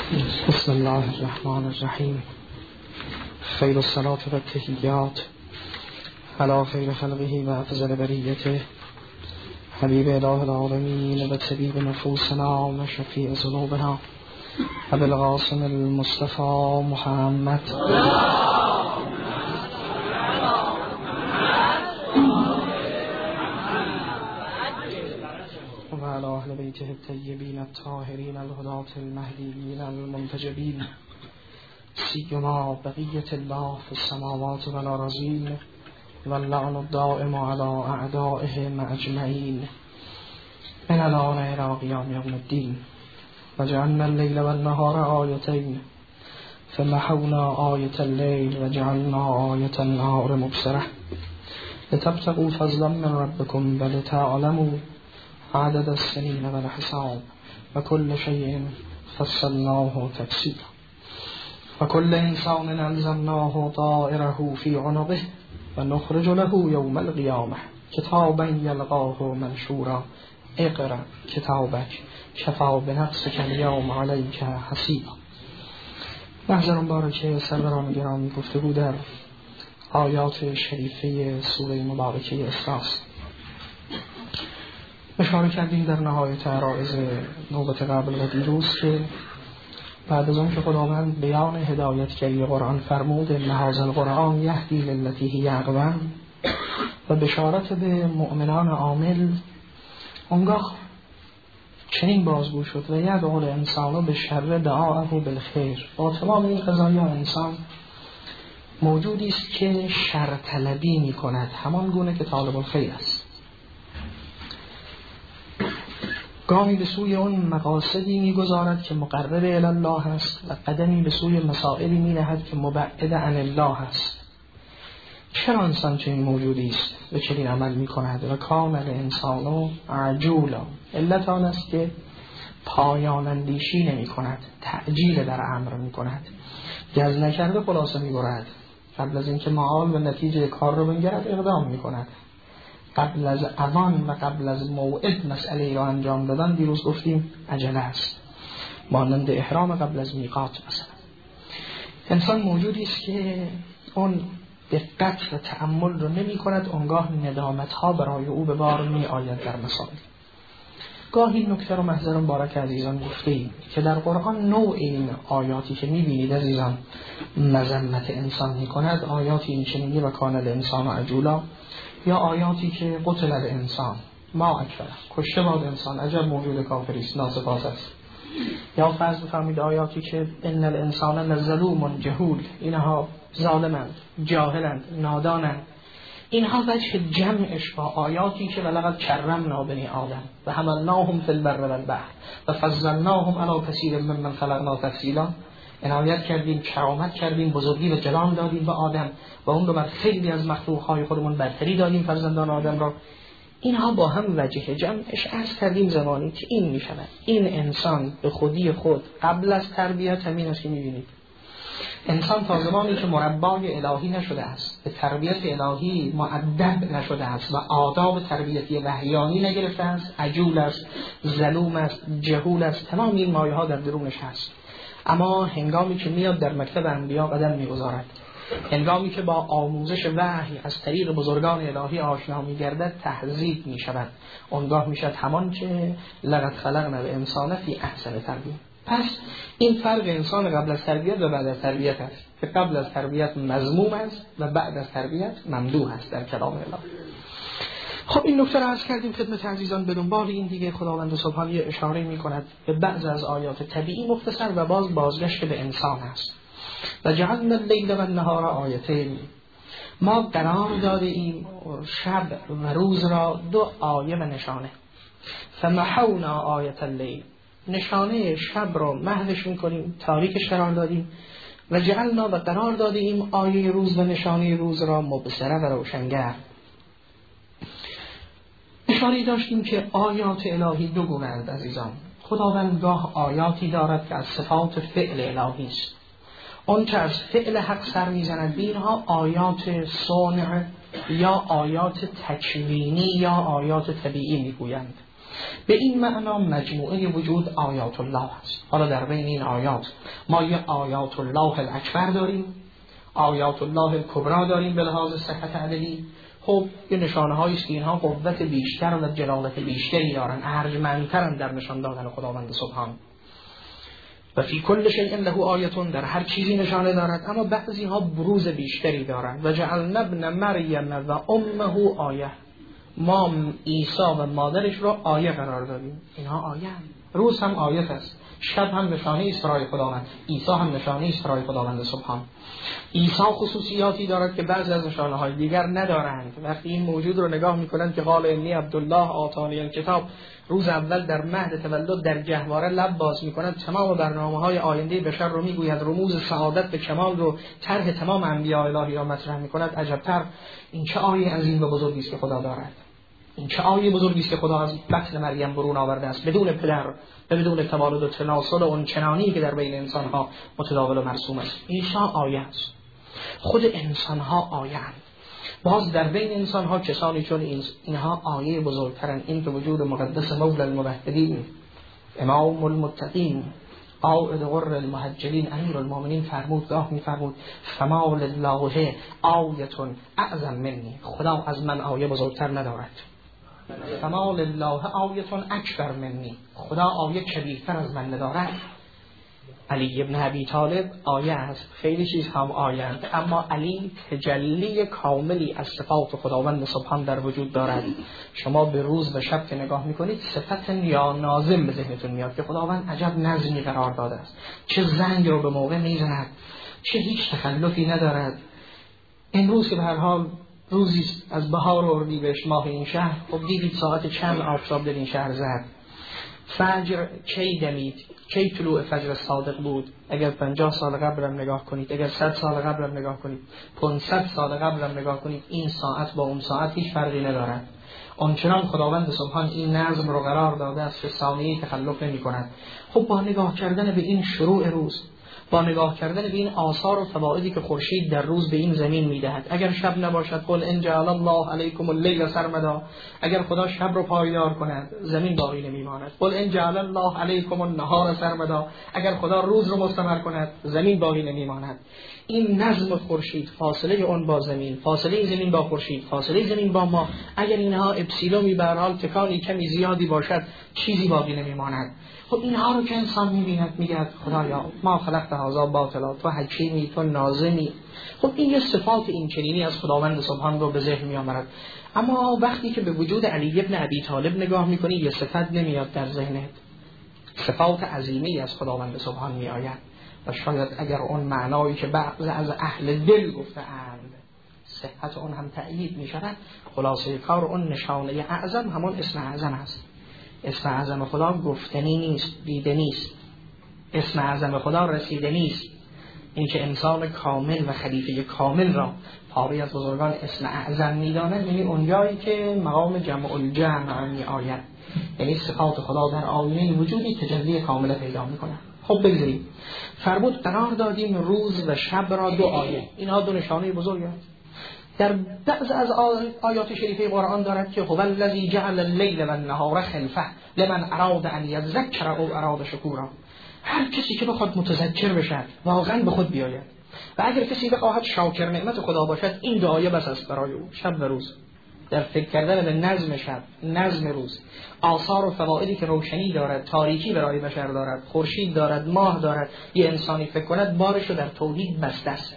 بسم الله الرحمن الرحیم. خیر الصلاة و التحیات علی خیر خلقه و افضل بریته حبیب اله العالمین و طبیب نفوسنا و شفیع ذنوبنا ابی القاسم المصطفى محمد و علی اهل بیته الطیبین الطاهرین الهداة المهدیین المنتجبین سیما بقیة الله في السماوات والأراضین واللعن الدائم على أعدائهم أجمعين من الآن إلى قيام يوم الدين. وجعلنا الليل والنهار آيتين فمحونا آية الليل وجعلنا آية النهار مبصرة لتبتغوا فضلا من ربكم ولتعلموا عدد السنين والحساب وكل شيء فصلناه تفصيلا وكل إنسان ألزمناه طائره في عنقه ونخرج له يوم القيامة كتابا يلقاه منشورا اقرأ كتابك كفى بنفسك اليوم عليك حسيبا. محضران بارکه سروران گرامی، گفتگو در آیات شریفه سوره مبارکه اسراء. اشاره کردیم در نهایت عرایض نوبت قبل و دیروز که بعد از اون که خداوند بیان هدایتگری قرآن فرمود ان هذا القرآن یهدی للتی هی اقوم و بشارت به مؤمنان عامل، اونگاه چنین بازگو شد و یدعو الانسان بالشر دعاءه بالخیر. با تمام این قضایا انسان موجودی است که شر طلبی می کند، همان گونه که طالب الخیر است. گامی به سوی اون مقاصدی می‌گذارد که مقرب الی الله است و قدمی به سوی مسائلی می‌نهد که مبعد عن الله است. چرا انسان چنین موجودی است و چنین عمل می‌کند؟ و کان الانسان عجولا، علت آن است که پایان اندیشی نمی‌کند، تعجیل در امر می‌کند، گز نکرده خلاصه می‌برد. قبل از اینکه معال و نتیجه کار رو بنگرد اقدام می‌کند. قبل از اوان و قبل از موعد مسئله را انجام دادن، دیروز گفتیم عجله است، مانند احرام قبل از میقات مثلا. انسان موجودی است که اون دقت و تأمل رو نمی کند، اونگاه ندامت ها برای او به بار می آید در مسائل. گاهی نکته رو محضران بارک عزیزان گفتیم که در قرآن نوع این آیاتی که می بینید عزیزان مذمت انسان می کند، آیاتی این چنینی و کان الانسان عجولا، یا آیاتی که قتل الانسان ما اکفر، کشته باد انسان، عجب موجود کافری است، ناسپاس است. یا فرض بفرمایید آیاتی که ان الانسان لظلوم جهول، اینها ظالمند، جاهلند، نادانند. اینها وجه جمعش با آیاتی که ولقد کرمنا بنی آدم و حملناهم فی البر والبحر و فضلناهم علی کثیر ممن خلقنا تفضیلا، عنایت کردیم، کرامت کردیم، بزرگی و جلال دادیم به آدم و اون رو بر خیلی از مخلوقهای خودمون برتری دادیم، فرزندان آدم را. اینها با هم وجه جمعش عرض کردیم زمانی که این می شود. این انسان به خودی خود قبل از تربیت همین است که می بینید. انسان تا زمانی که مربای الهی نشده است، به تربیت الهی مؤدب نشده است و آداب تربیتی وحیانی نگرفته است، عجول است، ظلوم است، جهول است، تمام این مایه ها در درونش هست. اما هنگامی که میاد در مکتب انبیا قدم میگذارد، هنگامی که با آموزش وحی از طریق بزرگان الهی آشنا میگردد، تهذیب میشود. اونگاه میشد همان که لقد خلقنا الانسان فی احسن تربیه. پس این فرق انسان قبل از تربیت و بعد از تربیت است که قبل از تربیت مذموم است و بعد از تربیت ممدوح است در کلام الله. خب این نکته را عرض کردیم خدمت عزیزان. به دنبال این دیگه خداوند سبحانه اشاره می کند به بعض از آیات طبیعی مختصر و بازگشت به انسان است. و جعلنا اللیل و النهار آیتین، ما قرار داده ایم شب و روز را دو آیه و نشانه. فمحونا آیت اللیل، نشانه شب را محوش می کنیم، تاریکش قرار دادیم. و جعلنا، و قرار داده ایم آیه روز و نشانه روز را مبصره و روشنگر. اشاره داشتیم که آیات الهی دو گونه اند عزیزان. خداوند گاه آیاتی دارد که از صفات فعل الهی است، اون که از فعل حق سر میزند، اینها آیات صنع یا آیات تکوینی یا آیات طبیعی میگویند. به این معنا مجموعه وجود آیات الله است. حالا در بین این آیات ما یه آیات الله الاکبر داریم، آیات الله الکبری داریم به لحاظ صحت عددی. خب یه نشانه هایی است که اینها قوت بیشتر و جلالت بیشتری دارن، ارجمندترن در نشان دادن خداوند سبحان. و فی کل شیء له آیتون، در هر چیزی نشانه دارد، اما بعضی ها بروز بیشتری دارند. و جعلنا ابن مریم و امه آیه، ما عیسی و مادرش رو آیه قرار دادیم. اینها آیه هم. روز هم آیت است، شب هم نشانه است برای خداوند، عیسی هم نشانه است برای خداوند سبحان. عیسی خصوصیاتی دارد که بعضی از نشانه های دیگر ندارند. وقتی این موجود رو نگاه میکنند که قال انی عبدالله آتانی الکتاب، روز اول در مهد تولد در گهواره لب باز میکند، تمام برنامه‌های آینده بشر رو میگوید، رموز سعادت به کمال رو طرح تمام انبیاء الهی را مطرح میکند. عجبتر این چه آیه عظیم و بزرگی است که خدا دارد، این چه آیه بزرگی است که خدا از بطن مریم برون آورده است، بدون پدر، بدون تولد و تناسل اون چنانی که در بین انسان‌ها متداول و مرسوم است. عیسی آیه است، خود انسان‌ها آیه اند. باز در بین انسان‌ها کسانی چون اینها آیه بزرگترن، این که وجود مقدس مولا الموحدین، امام المتقین، قائد غر المحجلین، امیر المؤمنین فرمود، گاه می‌فرمود فما لله آیة اعظم منی، خدا از من آیه بزرگتر ندارد. فما لله آیة اکبر منی، خدا آیه کبیرتر از من ندارد. علی ابن ابی طالب آیه است، خیلی چیز هم آیه است، اما علی تجلی کاملی از صفات خداوند سبحان در وجود دارد. شما به روز و شب که نگاه میکنید صفت یا ناظم به ذهنتون میاد که خداوند عجب نظمی قرار داده است، چه زنگ رو به موقع میزند، چه هیچ تخلفی ندارد. امروز که به هر حال روزی از بهار و اردیبهشت ماه این شهر، خب دیدید ساعت چند آفتاب در این شهر زد، فجر کی دمید، کی طلوع فجر صادق بود. اگر 50 سال قبل هم نگاه کنید، اگر 100 سال قبل هم نگاه کنید، 500 سال قبل هم نگاه کنید، این ساعت با اون ساعت هیچ فرقی ندارد. آنچنان خداوند سبحان این نظم رو قرار داده است که ثانیه‌ای تخلف نمی کند. خب با نگاه کردن به این شروع روز، با نگاه کردن به این آثار و فوائدی که خورشید در روز به این زمین میدهد، اگر شب نباشد قل ان جعل الله علیکم اللیل سرمدا، اگر خدا شب رو پایدار کند زمین باقی نمیماند. قل ان جعل الله علیکم النهار سرمدا، اگر خدا روز رو مستمر کند زمین باقی نمیماند. این نظم خورشید، فاصله اون با زمین، فاصله زمین با خورشید، فاصله زمین با ما، اگر اینها اپسیلومی به هر حال تکانی کمی زیادی باشد چیزی باقی نمیماند. خب اینها رو که انسان میبیند میگه خدایا ما خلقت هذا باطلا، تو حکیمی، تو ناظمی. خب این یه صفات این چنینی از خداوند سبحان رو به ذهن میآورد. اما وقتی که به وجود علی ابن ابی طالب نگاه میکنی یه صفت نمیاد در ذهنت، صفات عظیمی از خداوند سبحان میآید. و شاید اگر اون معنایی که بعض از اهل دل گفته‌اند صحت اون هم تأیید میشود، خلاصه کار اون نشانه اعظم همون اسم اعظم است. اسم اعظم خدا گفتنی نیست، دیده نیست. اسم اعظم خدا رسیده نیست. این که انسان کامل و خلیفه کامل را پاری از بزرگان اسم اعظم می‌دانند، یعنی اونجایی که مقام جمع الجمع می‌آید، یعنی صفات خدا در آینه وجودی تجلی کامل پیدا می‌کند. خب بگذاریم فرمود قرار دادیم روز و شب را دو آیه، اینها دو نشانه بزرگ است. در بعض از آیات شریفه قرآن دارد که هو الذی جعل اللیل و النهار خلفه لمن اراد ان یذکر او اراد شکورا، هر کسی که بخواد متذکر بشد واقعا به خود بیاید و اگر کسی بخواهد شاکر نعمت خدا باشد، این دو آیه بس است برای او. شب و روز، در فکر کردن به نظم شب، نظم روز، آثار و فوائدی که روشنی دارد، تاریکی برای بشر دارد، خورشید دارد، ماه دارد، یه انسانی فکر کند بارش رو در توحید بسته است.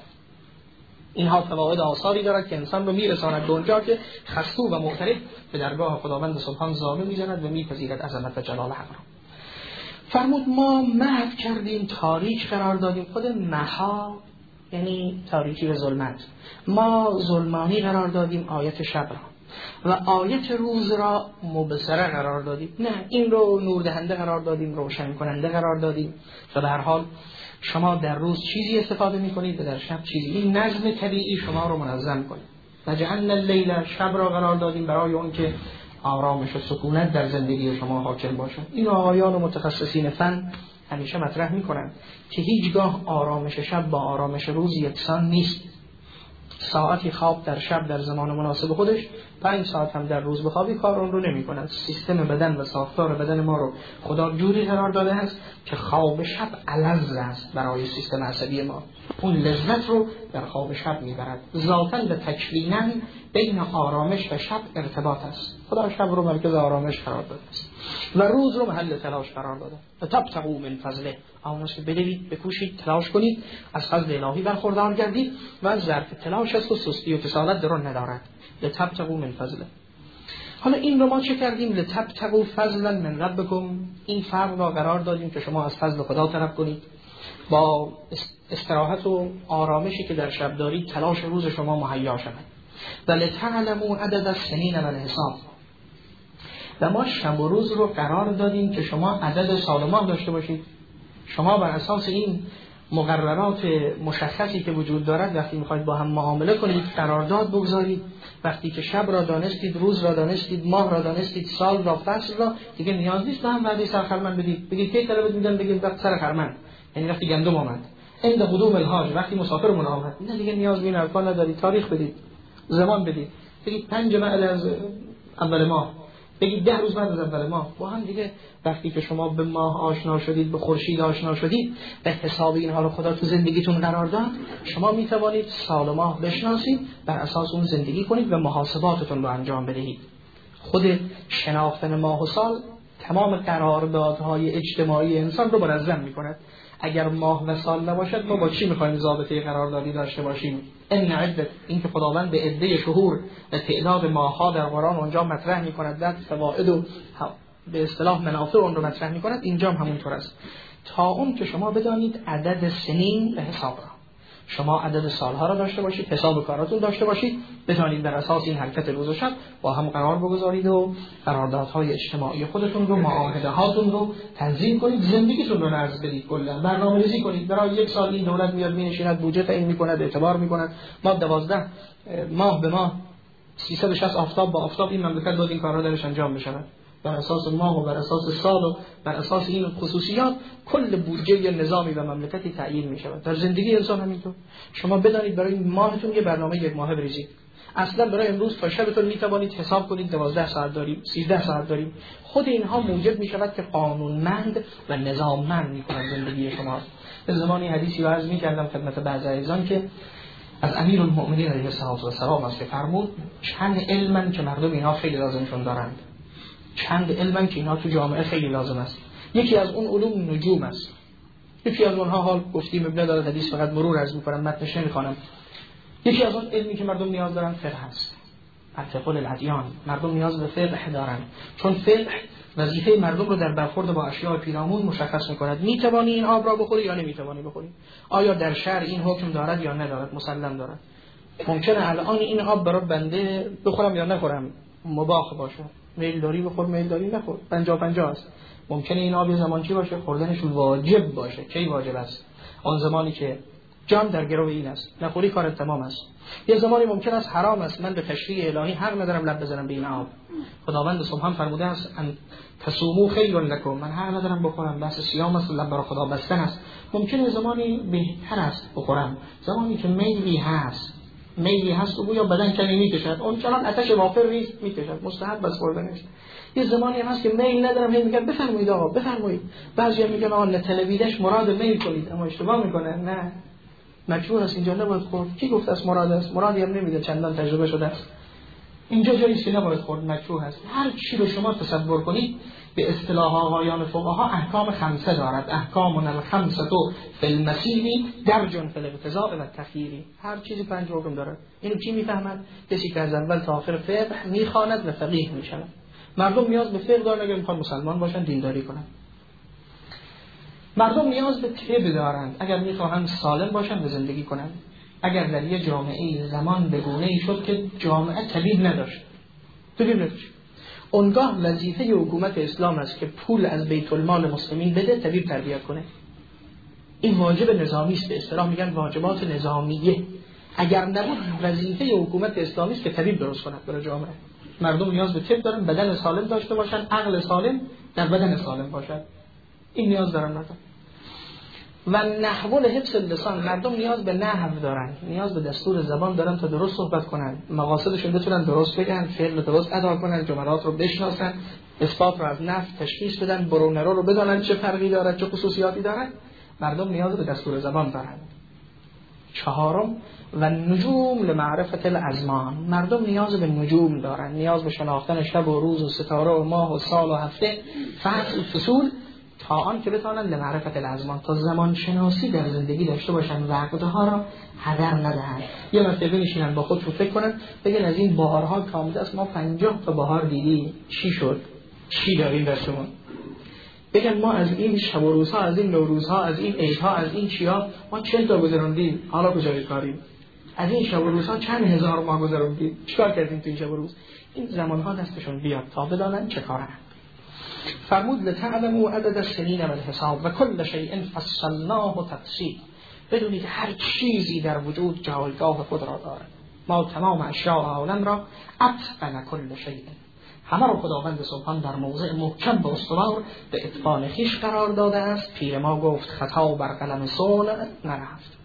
اینها فواید آثاری دارد که انسان رو میرساند به اونجا که خسو و معترف به درگاه خداوند سبحان زانو میزند و میپذیرد عظمت و جلال حق را. فرمود ما محو کردیم، تاریک قرار دادیم. خود محا یعنی تاریکی و ظلمت، ما ظلمانی قرار دادیم آیت شب را و آیت روز را مبصره قرار دادیم. نه، این رو نور دهنده قرار دادیم، روشن کننده قرار دادیم و به هر حال شما در روز چیزی استفاده میکنید و در شب چیزی. این نظم طبیعی شما رو منظم کنید. وجعلنا اللیل، شب را قرار دادیم برای اون که آرامش و سکونت در زندگی شما حاکم باشد. این آقایان و متخصصین فن همیشه مطرح میکنند که هیچگاه آرامش شب با آرامش روز یکسان نیست. ساعتی خواب در شب در زمان مناسب خودش، 5 ساعت هم در روز بخوابی، کار اون رو نمی کند. سیستم بدن و ساختار بدن ما رو خدا جوری قرار داده است که خواب شب الذ است برای سیستم عصبی ما. اون لذت رو در خواب شب میبرد. ذاتاً و تکویناً بین آرامش و شب ارتباط است. خدا شب رو مرکز آرامش قرار داده است و روز رو محل تلاش قرار داده. فتبتغوا من فضله، آموزش بدوید، بکوشید، تلاش کنید، از فضل الهی برخوردار گردید و از ظرف تلاش است و سستی و کسالت درون ندارد. لتبتغوا من فضله. حالا این رو ما چه کردیم؟ لتبتغوا فضلا من ربکم، این فرق را قرار دادیم که شما از فضل خدا طلب کنید، با استراحت و آرامشی که در شب دارید تلاش روز شما مهیا شود. و لتعلموا عدد السنین و الحساب، و ما شب و روز رو قرار دادیم که شما عدد سال و ماه داشته باشید. شما بر اساس این مقررات مشخصی که وجود دارد وقتی میخواید با هم معامله کنید قرارداد بگذارید. وقتی که شب را دانستید، روز را دانستید، ماه را دانستید، سال را، فصل را، دیگه نیاز نیست به هم وعده سرخرمن بدید. بگید کی طلبت میدن، بگید وقت سرخرمن، یعنی وقتی گندم آمد، عند قدوم الحاج، وقتی مسافرمون آمد. نه دیگه نیاز به این حرفا ندارید. تاریخ بدید، زمان بدید، بگید 5 بعد از اول ماه، بگید 10 روز بعد از اول ماه. با هم دیگه وقتی که شما به ماه آشنا شدید، به خورشید آشنا شدید، به حساب اینها رو خدا تو زندگیتون قرار داد، شما می توانید سال و ماه بشناسید، بر اساس اون زندگی کنید و محاسباتتون رو انجام بدهید. خود شناختن ماه و سال تمام قراردادهای اجتماعی انسان رو منظم می‌کند. اگر ماه و سال نباشد ما با چی می‌خوایم ضابطه قراردادی داشته باشیم؟ ان عدت، این که خداوند به عده شهور و تعداد ماه‌ها در قرآن اونجا مطرح می‌کند، در فواید و به اصطلاح منافع اون رو مطرح می‌کند، اینجا هم همونطور است. تا اون که شما بدانید عدد سنین و حساب را، شما عدد سالها را داشته باشید، حساب کاراتون داشته باشید، بدانید بر اساس این حرکت روز و شب با هم قرار بگذارید و قراردادهای اجتماعی خودتون رو، معاهده هاتون رو تنظیم کنید، زندگیتون رو نظم بدید، کلا برنامه‌ریزی کنید. برای 1 سال این دولت میاد می‌نشیند، بودجه تعیین می‌کند، اعتبار می‌کند، ما 12 ماه به ماه 360 آفتاب با آفتاب این مملکت باید این کارها درش انجام بشود. بر اساس ماه و بر اساس سال و بر اساس این خصوصیات کل بودجه یا نظامی و مملکتی تعیین می شود. در زندگی انسان همینطور. شما بدانید برای ماهتون یه برنامه 1 ماهه بریزید. اصلا برای امروز تا شبتون می توانید حساب کنید 12 ساعت داریم، 13 ساعت داریم. خود اینها موجب می شود که قانونمند و نظاممند می کند زندگی شما. به زمانی حدیثی عرض می کردم خدمت بعضی عزیزان که از امیرالمؤمنین علیه السلام است که فرمود چند علمن که مردم اینها خیلی لازمشون دارند. چند علمن که اینا تو جامعه خیلی لازم است. یکی از اون علوم نجوم است. یکی از اونها حال گفتیم ابن داره حدیث فقط مرور عرض می‌کنم، متنش نمی‌خوانم. یکی از اون علمی که مردم نیاز دارن فقه است. الفقه الادیان، مردم نیاز به فقه دارن، چون فقه وظیفه مردم رو در برخورد با اشیاء پیرامون مشخص می‌کند. می‌توانی این آب را بخوری یا نمی‌توانی بخوری؟ آیا در شرع این حکم دارد یا ندارد؟ مسلم دارد. ممکنه الان این آب برای بنده بخورم یا نخورم مباح باشه. میل داری بخور، میل داری نخور، 50-50 است. ممکنه این آب زمان چی باشه؟ خوردنش واجب باشه. کی واجب است؟ آن زمانی که جان در گرو این است، نخوری کارت تمام است. یه زمانی ممکن است حرام است، من به تشریع الهی حق ندارم لب بزنم به این آب. خداوند سبحان فرموده است ان تصوموا خیر لکم، من حق ندارم بخورم، بس صیام است، لب برای خدا بستن است. ممکنه زمانی بهتر است بخورم، زمانی که میلی هست و گویا بدن کمی میکشد، اون چنان آتش وافر نیست میکشد، مستحب است خوردنش. یه زمانی هم هست که میل ندارم، هی میگن بفرمایید آقا بفرمایید. بعضیا میگن آقا تلویزیونش مراد میل کنید، اما اشتباه میکنه. نه، مجبور است اینجا نباید خورد. کی گفت است مراد است؟ مرادی هم نمیده، چندان تجربه شده است. اینجا جایی است که نباید خورد، مکروه است. هر چی رو شما تصور کنید به اصطلاح آقایان فقها احکام 5 دارد. احکام الخمسه فی المسیح درج فی الاقتضاء و التخییر. هر چیزی 5 حکم دارد. اینو کی میفهمد؟ کسی که از اول تا آخر فقه میخواند و فقیه میشود. مردم نیاز به فقه دارن اگر میخوان مسلمان باشن، دینداری کنن. مردم نیاز به طب دارند اگر میخواهند سالم باشن و زندگی کنن. اگر در یه جامعه زمان به گونه‌ای شد که جامعه طبیب نداشت، اونگاه وظیفه حکومت اسلام است که پول از بیت المال مسلمین بده طبیب تربیت کنه. این واجب نظامی است، به اصطلاح میگن واجبات نظامیه. اگر نبود وظیفه حکومت اسلامی است که طبیب درست کند برای جامعه. مردم نیاز به طب دارن، بدن سالم داشته باشن، عقل سالم در بدن سالم باشد. این نیاز دارن مردم. و نحو حفظ اللسان، مردم نیاز به نحو دارن، نیاز به دستور زبان دارن تا درست صحبت کنن، مقاصدشون بتونن درست بگن، فعل درست ادا کنن، جملات رو بشناسن، اثبات رو از نفی تشخیص بدن، برو نرو رو بدونن چه فرقی داره، چه خصوصیاتی داره. مردم نیاز به دستور زبان دارن. چهارم و نجوم لمعرفت الازمان، مردم نیاز به نجوم دارن، نیاز به شناختن شب و روز و ستاره و ماه و سال و هفته، فصل و فصول، تا آن که بتوانند لمعرفت الازمان، تا زمان شناسی در زندگی داشته باشن، وقتها را هدر ندهند. یه مرتبه بنشینن با خودشون فکر کنن، بگن از این بهارها که آمده است ما 50 تا بهار دیدیم، چی شد؟ چی داریم دستمون؟ بگن ما از این شب و روزها، از این نوروزها، از این عیدها، از این چیا ما 40 تا گذروندیم، حالا کجای کاریم؟ از این شب و روزها چند هزار ما گذروندیم، چیکار کردیم تو این شب و روز؟ این زمانها دستشون بیاد تا بدانن چه کارن. فرمود لتعلموا عدد السنین و الحساب و کل شیء فصلناه تفصیلا، بدونید هر چیزی در وجود جایگاه خود را دارد. ما تمام اشیاء عالم را اتقن کل شیء، همه را خداوند سبحان در موضع محکم و استوار به اتقان خویش قرار داده است. پیر ما گفت خطا بر قلم صنع نرفت.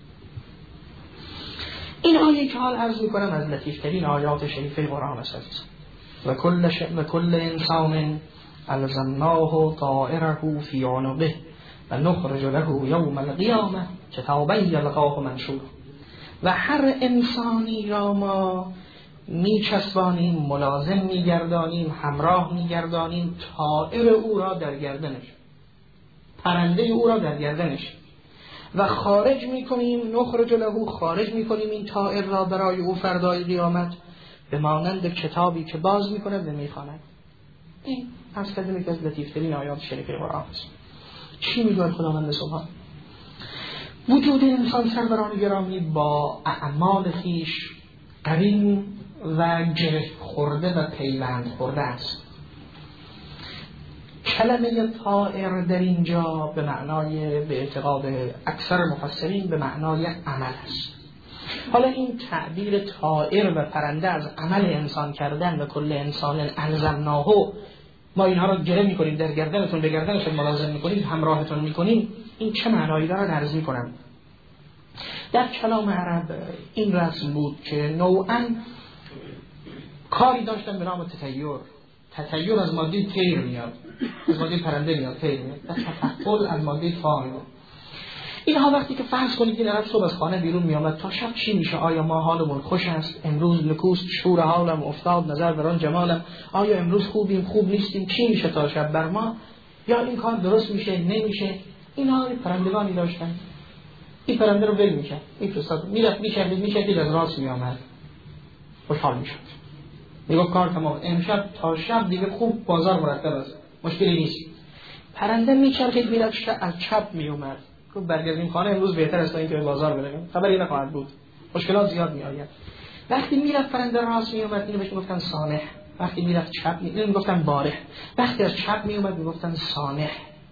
این آیه که حال عرض می‌کنم از لطیف‌ترین آیات شریفه قرآن است. و کل انسان الزمناه طائره فی عنقه و نخرج له یوم القیامه کتابا یلقاه منشورا، و هر انسانی را ما میچسبانیم، ملازم میگردانیم، همراه میگردانیم، طائر او را در گردنش، پرنده او را در گردنش، و خارج میکنیم، نخرج له، خارج میکنیم این طائر را برای او فردای قیامت به مانند کتابی که باز میکنه و میخواند. این از کردیم که از لطیفترین آیات شریفه قرآن است. چی میگوید خداوند سبحان؟ وجود انسان سروران گرامی با اعمال خیش قرین و گره خورده و پیوند خورده است. کلمه طائر در اینجا به معنای، به اعتقاد اکثر مفسرین، به معنای عمل است. حالا این تعبیر طائر و پرنده از عمل انسان کردن و کل انسان الزمناه، ما اینها را گره میکنیم، در گردنتون به گردنشون ملازم میکنیم، همراهتون میکنیم، این چه معنایی داره عرض میکنم. در کلام عرب این رسم بود که نوعاً کاری داشتن به نام تطیر از ماده طیر میاد، از ماده پرنده میاد، طیر میاد، و تفعل از ماده فاعل. اینها وقتی که فرض کنید این عرب صبح از خانه بیرون میامد تا شب چی میشه؟ آیا ما حالمون خوش است؟ امروز نکوست، شور حالم افتاد، نظر بر آن جمالم، آیا امروز خوبیم، خوب نیستیم، چی میشه تا شب بر ما؟ یا این کار درست میشه، نمیشه؟ اینها پرندگانی داشتن. این پرنده رو ول میکرد، میفرستاد، میرفت میچرخید از راست میامد، خوشحال میشد، میگفت کار تمام، امشب تا شب دیگه خوب، بازار مرتب است، مشکلی نیست. پرنده میچرخید میرفت از چپ میومد، گفت برگردیم خانه، امروز بهتر است تا اینکه به بازار برویم، خبری نخواهد بود، مشکلات زیاد میآید. وقتی میرفت پرنده راست میومد، اینو بهش میگفتن صانع. وقتی میرفت چپ اینو میگفتن بارح. وقتی از چپ میومد میگفتن صانع.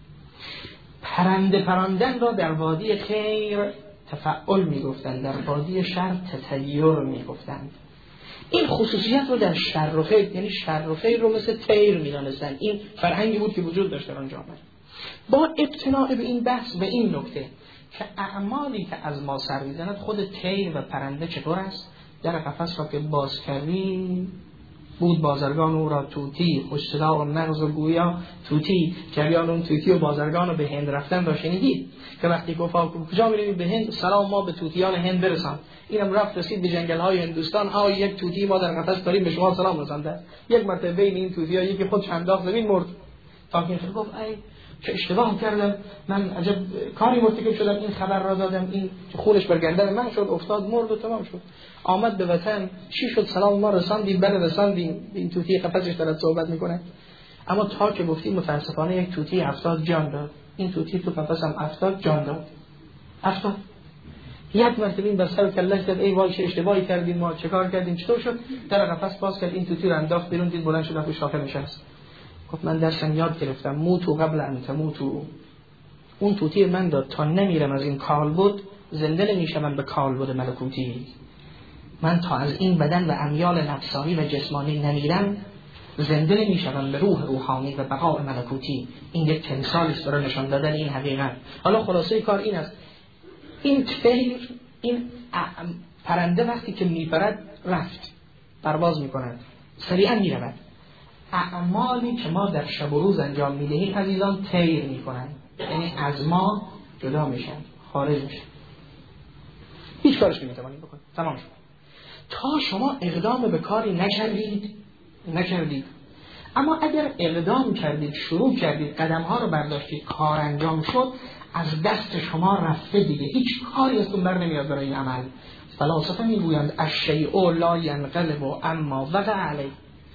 پراندن را در وادی خیر تفعل میگفتند، در وادی شر تطیر میگفتند. این خصوصیت رو در شر و خیر، یعنی شر و خیر رو مثل طیر میدانستند. این فرهنگی بود که وجود داشت در آن جامعه. با ابتناء به این بحث و این نکته که اعمالی که از ما سر میزند، خود طیر و پرنده چطور است؟ در قفس را که باز کردی بود بازرگان او را توتی، خوش صدا و نغز و گویا توتی، جریان اون توتی و بازرگان رو به هند رفتن را شنیدید که وقتی گفت کجا می‌روید؟ به هند، سلام ما به توتیان هند برسان. اینم رفت رسید به جنگل‌های هندوستان، یک توتی ما در قفس داریم به شما سلام رسانده. یک مرتبه بین این توتی‌ها یکی خودش انداخت زمین مرد. تا که گفت ای چه اشتباه کردم، من عجب کاری مرتکب شدم، این خبر را دادم، این خونش بر گردن من شد، افتاد، مرد و تمام شد. آمد به وطن، چی شد؟ سلام ما رساندیم، بله رساندیم. این توتی قفسش دارد صحبت میکنه. اما تا که گفتیم متاسفانه یک توتی 70 جان داد. این توتی تو قفسم 70 جان داد. 70. یک مرتبه این بر سر کلهش زد، ای وای چه اشتباهی کردیم، ما چه کار کردیم، چطور شد؟ در قفس باز کرد، این توتی رو انداخت بیرون، دید بلند شد، رفت شاخه نشست. گفت من درسم یاد گرفتم، موتو قبل ان تموتو. اون توتی من داد تا نمیرم از این کالبد، زنده نمیشم به کالبد ملکوتی. من تا از این بدن و امیال نفسانی و جسمانی نمیرم، زنده نمیشوند به روح روحانی و بقاء ملکوتی. این یک تمثالی است برای نشان دادن این حقیقت. حالا خلاصه کار این است، این طیر، این پرنده وقتی که میپرد رفت پرواز میکند، سریعا میرود. اعمالی که ما در شب و روز انجام میدهیم عزیزان طیر میکنند، یعنی از ما جدا میشن، خارج میشن، هیچ کارش نمیتوانید بکنید، تمام شد. تا شما اقدام به کاری نکردید، اما اگر اقدام کردید، شروع کردید، قدم ها رو برداشتید، کار انجام شد، از دست شما رفته دیگه، هیچ کاری از اون بر نمیاد برای این عمل. فلاسفه میگویند الشیء لا ینقلب اما وقع علیه.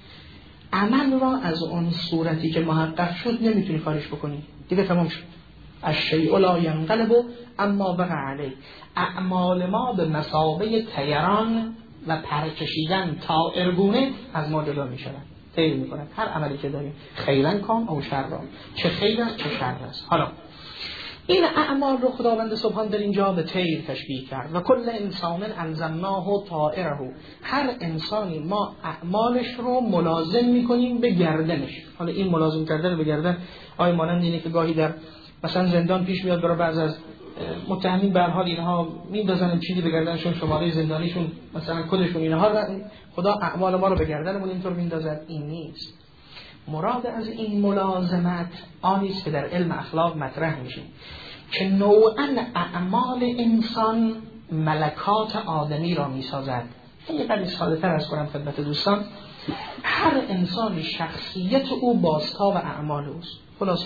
عمل را از اون صورتی که محقق شد نمیتونی خارج بکنی دیگه، تمام شد. الشیء لا ینقلب اما وقع علیه. اعمال ما به مثابه طیران و پرکشیدن طائرگونه از ما جدا میشوند، طیر میکنند. هر عملی که داریم، خیرن کن او شرا، چه خیر است چه شر است. حالا این اعمال رو خداوند سبحان در اینجا به طیر تشبیه کرد. و کل انسان الزمناه طائره، هر انسانی ما اعمالش رو ملازم میکنیم به گردنش. حالا این ملازم کردن به گردن آیا مانند اینه که گاهی در مثلا زندان پیش میاد برای بعض از متهمین به هر حال اینها میندازن چیزی به گردنشون، شماره زندانیشون مثلا کدشون، اینها خدا اعمال ما رو به گردنمون اینطور میندازد. این نیست. مراد از این ملازمت آنی است که در علم اخلاق مطرح میشه که نوعاً اعمال انسان ملکات آدمی را میسازد. این قدری ساده تر از کنم خدمت دوستان، هر انسانی شخصیت او بازتاب اعمال اوست. خلاصه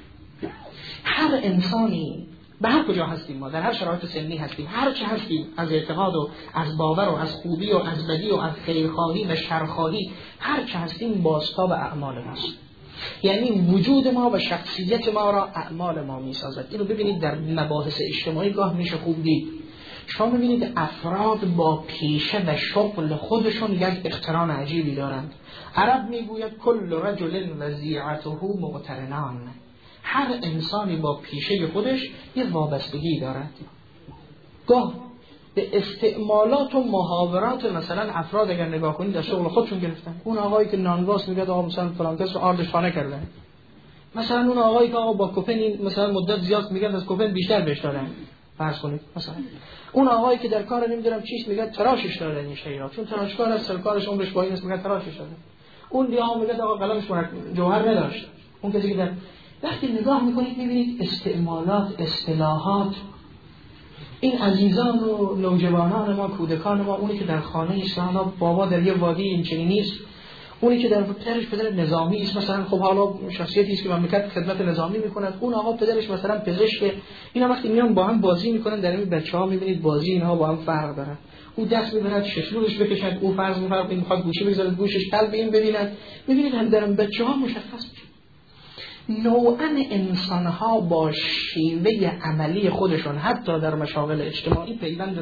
هر انسانی به هر کجا هستیم، ما در هر شرایط سنی هستیم، هر چه هستیم، از اعتقاد و از باور و از خوبی و از بدی و از خیرخواهی و شرخواهی، هر چه هستیم بازتاب اعمال ماست. یعنی وجود ما و شخصیت ما را اعمال ما میسازد. اینو ببینید در مباحث اجتماعی گاه میشه خوب دید. شما ببینید افراد با پیشه و شغل خودشون یک اقتران عجیبی دارند. عرب میگوید کل رجل وزیعته مقترنان، هر انسانی با پیشه خودش یه وابستگی دارد. گاه به استعمالات و محاورات مثلا افراد اگر نگاه کنید در شغل خودشون گرفتن. اون آقایی که نانواس میگه آقا مثلا فلان کس رو آردش خانه کردن، مثلا اون آقایی که آقا با کوپن مثلا مدت زیاد میگه از کوپن بیشتر بهش دادن، فرض کنید مثلا اون آقایی که در کار نمیدونم چیش میگه تراشش دادن این شیرا، چون تراشکار است، سرکارش عمرش با این است میگه تراشش دادن. اون دیگه میگه آقا قلمش جوهر نداشت. اون کسی که در وقتی نگاه میکنید میبینید استعمالات، اصطلاحات، این عزیزان و نوجوانان ما، کودکان ما، اونی که در خانه است حالا بابا در یه وادی این چنین نیست، اونی که در پدر نظامی است مثلا، خب حالا شخصیتی است که مملکت خدمت نظامی میکند، اون آقا پدرش مثلا پزشک، اینا وقتی میان با هم بازی میکنن در این بچه‌ها میبینید بازی اینها با هم فرق داره. او دست میبرد ششلوش بکشد، او فرض میفرق این میخواد گوشه بگذاره گوشش قلب این ببیند، میبینید هم در بچه‌ها مشخص میشه. نوعاً انسان‌ها با شیوه عملی خودشون حتی در مشاغل اجتماعی پیوند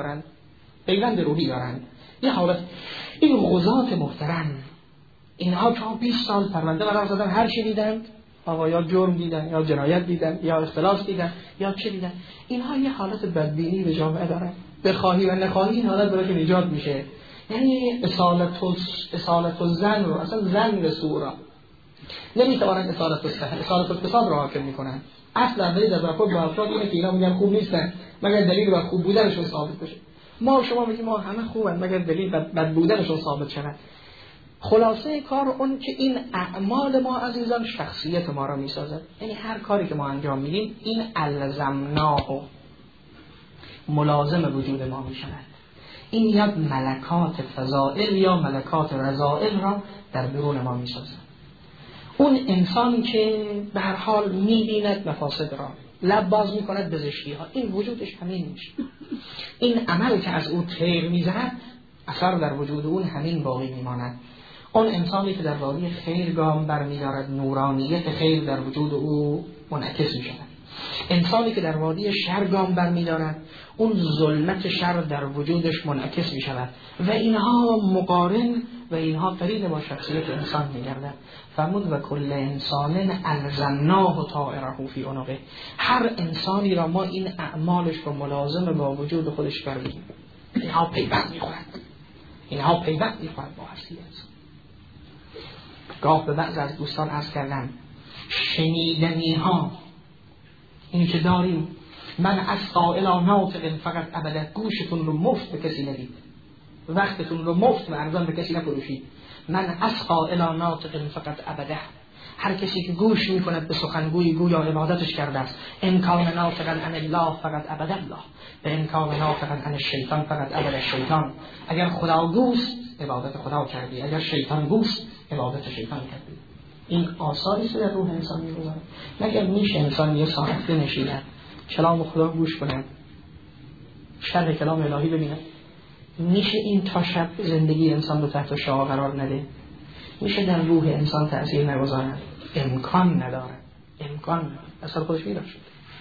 روحی دارند. یه حالت این غزات محترم، اینها چون 20 سال پرونده قرار دادن، هر چی دیدند، آقا یا جرم دیدن یا جنایت دیدن یا اختلاس دیدن یا چه دیدن، اینها یه حالت بدبینی به جامعه دارن. بخواهی و نخواهی این حالت براشون ایجاد میشه. یعنی اصالت الزن رو، اصلا زن به صورا نمیتوانند اصالت الفساد رو حاکم میکنن. اصلا دلیل از رفض با افراد اینه که اینا میگن خوب نیستن مگر دلیل بر خوب بودنشون ثابت بشه. ما شما میگیم ما همه خوبن مگر دلیل بد بودنشون ثابت شود. خلاصه کار اون که این اعمال ما عزیزان شخصیت ما را میسازد. یعنی هر کاری که ما انجام میدیم این الزمناه ملازم وجود ما میشود. این یک ملکات فضائل یا ملکات رذائل را در درون ما میسازد. اون انسانی که به هر حال می‌بیند مفاسد را، لب باز می‌کند به زشتی‌ها، این وجودش همین میشه. این عمل که از او طیر می‌زند اثر در وجود اون همین باقی می‌ماند. اون انسانی که در وادی خیر گام برمی‌دارد نورانیت خیر در وجود او منعکس می‌شود. انسانی که در وادی شر گام برمی‌دارد اون ظلمت شر در وجودش منعکس می‌شود و اینها مقارن و اینها قرین با شخصیت انسان می‌گردد. فرمود و کل انسان الزمناه طائره فی عنقه، هر انسانی را ما این اعمالش رو ملازم با وجود خودش کردیم. اینها پیوند می‌خورند با هستی انسان. گاه به بعض از دوستان عرض کردم شنیدنی ها اینی که داریم، من از قائلا ناطق فقط ابدا، گوشتون رو مفت به کسی ندید، وقتتون رو مفت و ارزان به کسی نفروشید. من از قائلا ناطق فقط ابدا، هر کسی که گوش میکند به سخنگوی گویا عبادتش کرده است. ان کان ناطقا عن الله فقط ابدا الله، و ان کان ناطقا عن الشیطان فقط ابدا الشیطان. اگر خدا گوست عبادت خدا کردی، اگر شیطان گوست عبادت شیطان کردی. این آثاری است در روح انسان میگذاره. مگر میشه انسان یه ساعت بنشیند کلام خدا گوش کند، شرح کلام الهی ببیند؟ میشه این تا شب زندگی انسان رو تحت شعاع قرار نده؟ میشه در روح انسان تأثیر نگذارد؟ امکان نداره. اثر خودش میبخشه.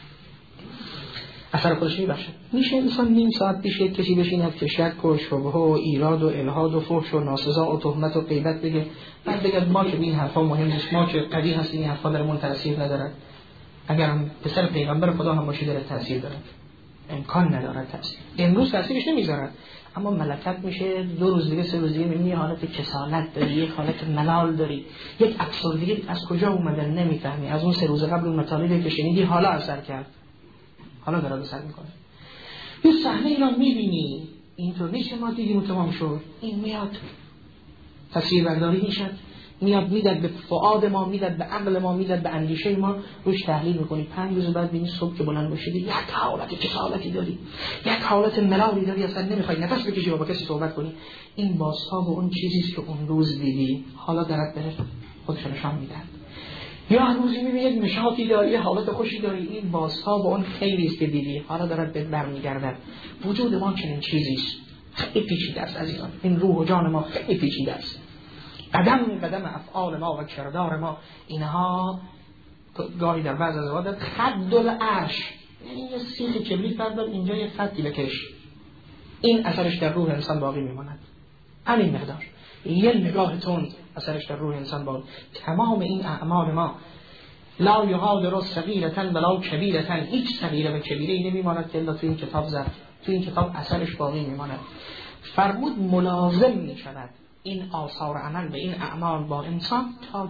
میشه انسان نیم ساعت پیش یک کسی بشیند که شک و شبهه و ایراد و الحاد و فحش و ناسزا و تهمت و غیبت بگه، بعد بگه ما که این حرفا مهم نیست، ما که قوی هستیم این حرفا درمون تأثیر ندارد؟ اگر هم پسر پیغمبر خدا هم باشی داره تأثیر دارد؟ امکان ندارد تأثیر. امروز تأثیرش نمیذارد، اما ملکت میشه 2 روز دیگه 3 روز دیگه میبینی حالت کسالت داری، یک حالت ملال داری، یک افسردگی از کجا اومده نمیفهمی. از اون 3 روز قبل اون مطالبی که شنیدی حالا اثر کرد، حالا داره اثر میکنه. یه صحنه اینا میبینی اینطور نیست ما دیدیم و تمام شد. این میاد تصویر برداری میشه، میاد میدد به فؤاد ما، میدد به عقل ما، میدد به اندیشه ما، روش تحلیل میکنی. 5 روز بعد ببینی صبح که بلند باشی یک حالت کسالتی داری، یک حالت ملالی داری، اصلا نمیخوای نفس بکشی و با کسی صحبت کنی. این بازتاب اون چیزیست که اون روز دیدی، حالا درت بره خودش نشان میده. یا هر روزی میبینی نشاطی داری، حالت خوشی داری، این بازتاب اون خیلیست که دیدی، حالا درت به برمیگرده. وجود ما چنین چیزیست، خیلی پیچیده است عزیزان. این روح و جان ما خیلی پیچیده است. قدم افعال ما و کردار ما، اینها گاهی در بعض از اوقات خد العرش، یعنی یه سیخ کبریت بردار اینجا یه خطی بکش، این اثرش در روح انسان باقی میماند. همین مقدار، یه نگاه تند اثرش در روح انسان باقی. تمام این اعمال ما لا یغادر صغیرة ولا کبیرة، هیچ صغیره و کبیره ای نمیماند که الا تو این کتاب زد، تو این کتاب اثرش باقی میماند. فرمود ملازم میشود این آثار عمل به این اعمال با انسان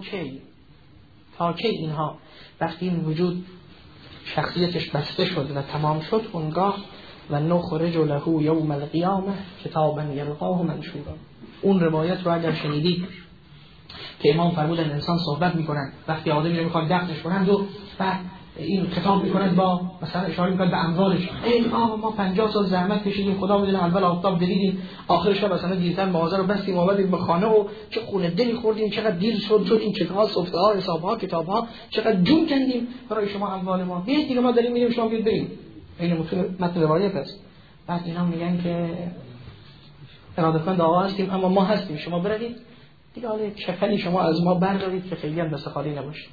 تا کی اینها وقتی این وجود شخصیتش بسته شد و تمام شد، اونگاه و نخرج له یوم القیامه کتابا یلقاه منشورا. اون روایت رو اگر شنیدید که امام فرمودن انسان صحبت میکنن وقتی آدمی رو میخواد دفنش کنند و بعد این خطاب میکنند با مثلا اشاره میکنند به اموالش، ای ما 50 سال زحمت کشیدیم، خدا میدونه اول آفتاب دویدیم، آخر شب مثلا دیرتر مغازه رو بستیم اومدیم به خانه و چه خونه دلی خوردیم، چقدر دیر شد این چک‌ها سفته‌ها حساب‌ها کتاب‌ها، چقدر جون کندیم برای شما اموال ما، بیاید دیگه ما داریم میریم شما بیاید بریم. این متن روایت است. بعد اینا میگن که ارادتمند آقا هستیم اما ما هستیم، شما بروید دیگه، حالا چفلی شما از ما بردارید که خیلی هم دست خالی نباشه.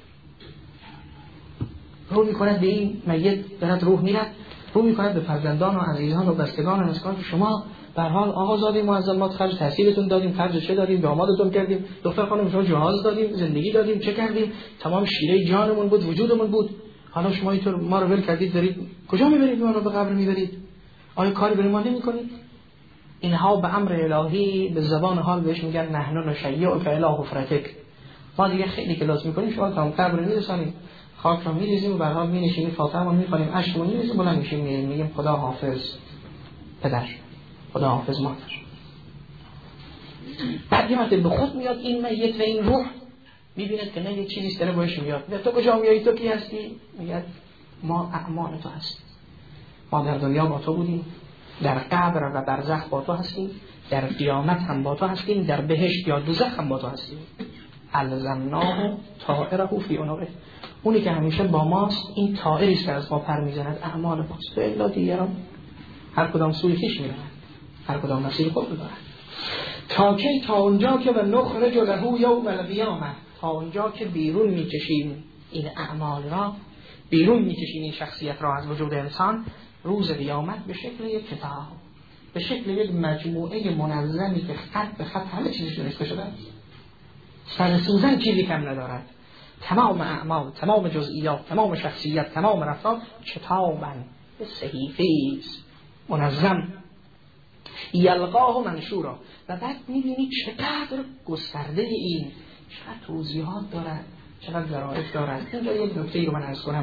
رو میکند به این میت دارد روح میرد، رو میکند به فرزندان و عزیزان و بستگان و مسکان که شما به هر حال آقازادی معظمات خرج تحصیلتون دادیم، خرج چه دادیم، دامادتون کردیم، دختر خانم شما جهاز دادیم، زندگی دادیم، چه کردیم، تمام شیره جانمون بود، وجودمون بود، حالا شما اینطور ما رو ول کردید دارید کجا میبرید؟ ما رو به قبر میبرید؟ آیا کاری برای ما نمیکنید؟ اینها به امر الهی به زبان حال بهش میگن نحن نشیع که اله فرتک. ما دیگه خیلی کلاس میکنیم، شما تا قبر میرسونیم، خاک رو میریزیم و به هر حال مینشینیم، فاتحه میخونیم، اشکمون میریزیم، بلند میشیم میگیم خدا حافظ پدر، خدا حافظ مادر. بعد یه مرتبه به خود میاد این میت و این روح میبیند که نه یه چیزی داره باش میاد. تو کجا میایی؟ تو کی هستی؟ میگه ما اعمال تو هستیم، ما در دنیا با تو بودیم، در قبر و برزخ با تو هستیم، در قیامت هم با تو هستیم، در بهشت یا دوزخ هم با تو هستیم. الزمناه طائره فی عنقه، اونی که همیشه با ماست این طائری است که از ما پر میزند، اعمال ماست. تو الا دیگران هر کدام سوی خویش میرن، هر کدام مسیر خود دارن. تا کی؟ تا اونجا که و نخرج له یوم القیامه، تا اونجا که بیرون میکشیم این اعمال را، بیرون میکشیم این شخصیت را از وجود انسان روز قیامت به شکل یک کتاب، به شکل یک مجموعه منظمی که خط به خط همه چیزش نوشته شده است، سر سوزن چیزی کم ندارد، تمام اعمال، تمام جزئیات، تمام شخصیت، تمام رفتار کتاباً به صحیفه‌ای منظم یلقاه منشورا. و بعد می‌بینی چقدر گسترده این چقدر توضیحات دارد، چقدر ظرافت دارد. اینجا یک نکته‌ای رو من عرض کنم.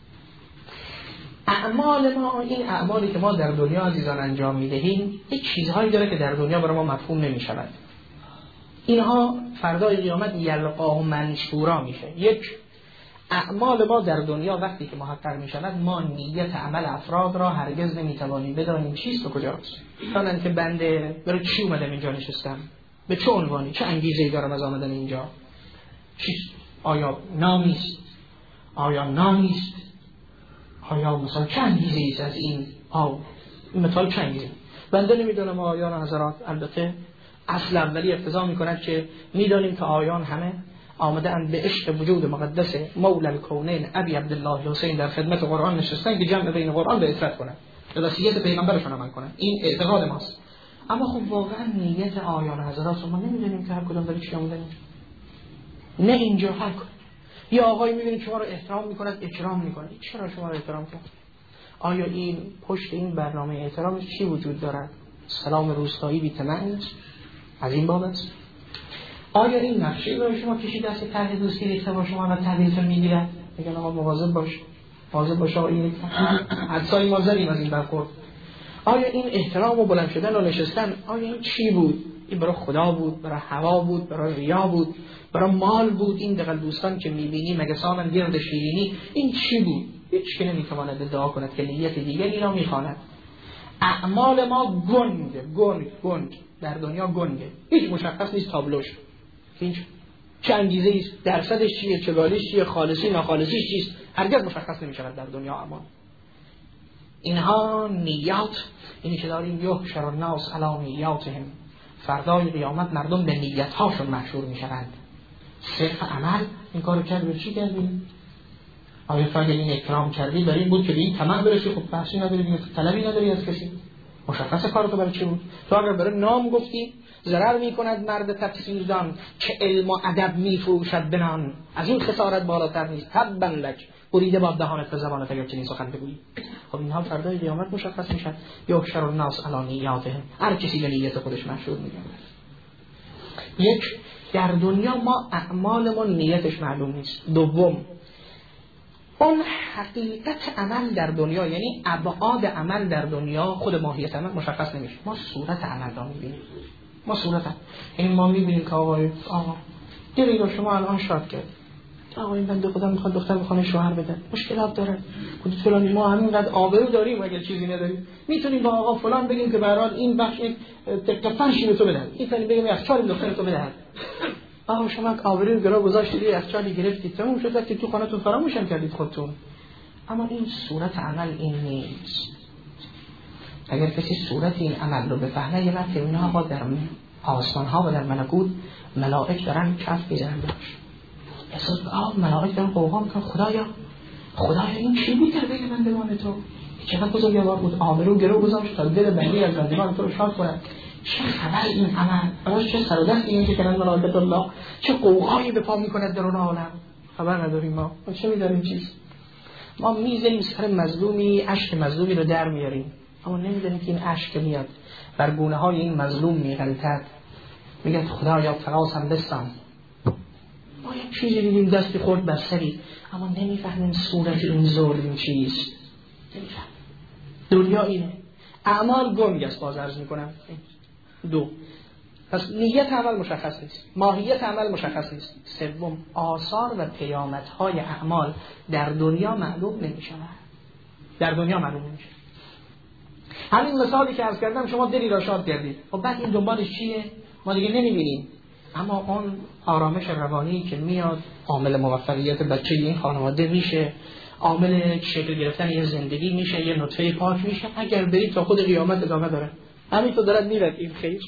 اعمال ما، این اعمالی که ما در دنیا عزیزان انجام میدهیم، یک چیزهایی داره که در دنیا برای ما مفهوم نمیشود. اینها فردای قیامت یلقاه منشورا میشه. یک، اعمال ما در دنیا وقتی که محقق میشود، ما نیت عمل افراد را هرگز نمیتوانیم بدانیم چیست و کجاست. مثلا که بنده برای چی اومدم اینجا نشستم، به چه عنوانی، چه انگیزه‌ای دارم از آمدن اینجا، چیست؟ آیا نامیست؟ آیا نامیست؟ آیا مثلا چه انگیزه‌ای است از این؟ این مثال چه انگیزه؟ بنده نمیدونم آیان حضرات. البته اصل اولی اقتضا میکند که میدانیم که آیان همه آمده اند به عشق وجود مقدس مولا الکونین ابی عبدالله حسین در خدمت قرآن نشستن که جمع بین قرآن به اطرت کنند، به وصیت پیغمبرشون عمل کنند. این اعتقاد ماست. اما خب واقعا نیت آیان حضرات ما نمیدونیم که هر کدوم برای چی آمدن. نه اینجا هر کدوم. یا آقای میبینید شما رو احترام میکند، اکرام میکنه. چرا شما رو احترام کنه؟ آیا این پشت این برنامه احترامش چی وجود دارد؟ سلام روستایی بی تمام از این باب است؟ آیا این نقشه برای شما کشیده است که طرح دوستی ریخته با شما و تحویلتون میگیرد؟ میگن آقا مواظب باش آقا این حدسای ما زدیم از این برخورد. آیا این احترام و بلند شدن و نشستن، آیا این چی بود؟ این برای خدا بود، برای هوا بود، برای ریا بود، برای مال بود؟ این دقل دوستان که میبینی مگسان گرد شیرینی، این چی بود؟ هیچ که نمیتواند ادعا کند که نیت دیگری را میخواند. اعمال ما گنگ در دنیا گنگه، هیچ مشخص نیست تابلوش، هیچ چه انگیزه ایست، درصدش چیه، چگالیش چیه، خالصی ناخالصیش چیست، هرگز مشخص نمیشود در دنیا. اعمال اینها نیات، اینی که داریم یحشر الناس علی نیاتهم، فردای قیامت مردم به نیت‌هاشون محشور میشوند. صرف عمل این کارو کردی، چی کردی؟ آیا فقط این اکرام کردی برای این بود که به این طمع برسی؟ خب بحثی نداری دیگه، طلبی نداری از کسی. مشخص کارتو برای چی بود؟ تو اگر برای نام گفتی ضرر میکند مرد تفسیردان که علم و ادب میفروشد بنان، از این خسارت بالاتر نیست. تبا لک، بریده با دهانت و زبانت اگر چنین سخن بگویی. خب اینها فردای قیامت مشخص میشن. یحشر الناس علی نیاتهم، هر کسی به نیت خودش محشور میشه. یک، در دنیا ما اعمالمون نیتش معلوم نیست. دوم، اون حقیقت عمل در دنیا، یعنی ابعاد عمل در دنیا، خود ماهیت عمل مشخص نمیشه. ما صورت عمل را میبینیم. یعنی ما میبینیم که آقا دیگه رو شما الان شاد کرد، آقا این بنده خدا میخواد دختر به خانه شوهر بده، مشکلات داره، خود فلانی ما همینقدر آبرو داریم، اگر چیزی نداریم میتونیم با آقا فلان بگیم که به هر حال این بخش یک تکه فنشی به تو بدن، میتونیم بگیم یخچال دختر تو بده. آقا شما آبرو گرا گذاشتید، یخچالی گرفتید، تموم شد، که تو خانه‌تون فراموش کردید خودتون. اما این صورت عمل این نیست. اگر کسی صورت این عمل رو بفهمه، یه وقت اینا ها در آسمان ها و در ملکوت ملائک دارن کف میزنن بهش. احساس ملائک دارن قوقا میکنن خدایا این چی بود در بین بندگان تو؟ چقدر بزرگوار بود، آبرو گرو گذاشت تا دل بندی از بندگان تو رو شاد کنه. چه خبر این عمل؟ براش چه سر و دستی این که کنن ملائکت الله، چه قوقایی به پا میکند در اون عالم. خبر نداریم ما چه میداریم چیز. ما میذاریم سر مظلومی، اشک مظلومی رو در میاریم، اما نمیدونیم که این اشک میاد بر گونه های این مظلوم میغلطد، میگه خدایا فقاسم بستم. ما یک چیزی دیدیم دستی خورد بر سری، اما نمیفهمیم صورت این ظلم چیست. نمیفهم. دنیا اینه، اعمال گنگ است. باز عرض میکنم. دو، پس نیت عمل مشخص نیست، ماهیت عمل مشخص نیست. سوم، آثار و پیامدهای اعمال در دنیا معلوم نمیشه. همین مثالی که عرض کردم، شما دلی را شاد کردید، خب بعد این دنبالش چیه؟ ما دیگه نمیبینیم. اما اون آرامش روانی که میاد، عامل موفقیت بچه این خانواده میشه، عامل شکل گرفتن یه زندگی میشه، یه نطفه پاک میشه. اگر برید تا خود قیامت ادامه داره، همین تو دارد میرد این خیر.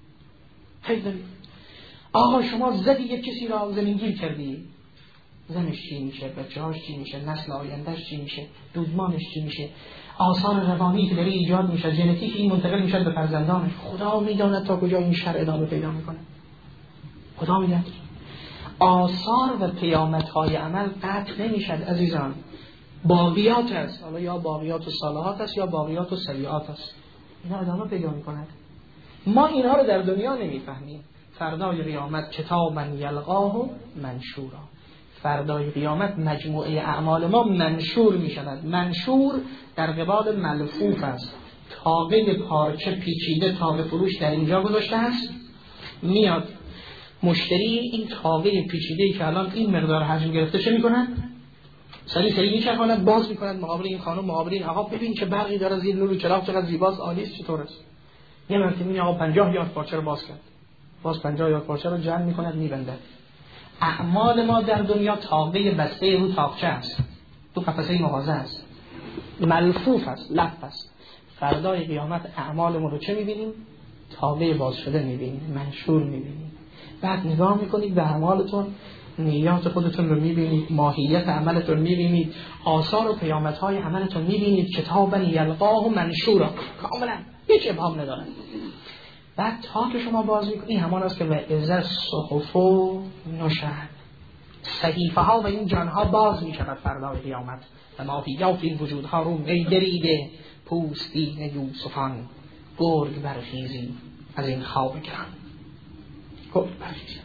آقا شما زدی یک کسی را زمینگیر کردی، زنش چی میشه، بچه‌هاش چی میشه، نسل آیندهش چی میشه، دودمانش چی میشه، آثار روانی که داره ایجاد میشه، ژنتیک این منتقل میشه به فرزندانش. خدا میداند تا کجا این شر ادامه پیدا میکنه. خدا میداند. آثار و پیامدهای عمل قطع نمیشد عزیزان، باقیات است. حالا یا باقیات و صالحات است یا باقیات و سیئات است. اینا ادامه پیدا میکنه. ما اینها رو در دنیا نمیفهمیم. فردای قیامت کتابا یلقاه منشورا، فردای قیامت مجموعه اعمال ما منشور می شود. منشور در قبال ملفوف است. تاقه پارچه پیچیده تاقه فروش در اینجا گذاشته است، میاد مشتری این تاقه پیچیده‌ای که الان این مقدار حجم گرفته چه میکنن؟ سری میچرخاند، باز میکنند مقابل این خانم، مقابل این آقا، ببین چه برقی داره از این نور و چراغ چقدر زیباست، عالی است، چطور است؟ یه مرتبه این آقا 50 یارد پارچه رو باز کرد، باز 50 یارد پارچه رو جمع میکند میبنده. اعمال ما در دنیا تاقه بسته رو تاقچه است، تو قفسه مغازه است، ملفوف است، لف است. فردای قیامت اعمال ما رو چه میبینیم؟ تاقه باز شده میبینیم، منشور میبینیم. بعد نگاه میکنید به اعمالتون، نیات خودتون رو میبینید، ماهیت عملتون میبینید، آثار و پیامدهای عملتون میبینید. کتابا یلقاه منشورا، کاملا هیچ ابهام نداره. بعد تا که شما باز میکنید، این همان است که و اذا الصحف نشرت، صحیفه ها و این جانها باز میشود فردای قیامت و ماهیات این وجودها رو دریده پوستین یوسفان، گرگ برخیزی از این خواب گران، گرگ برخیزی.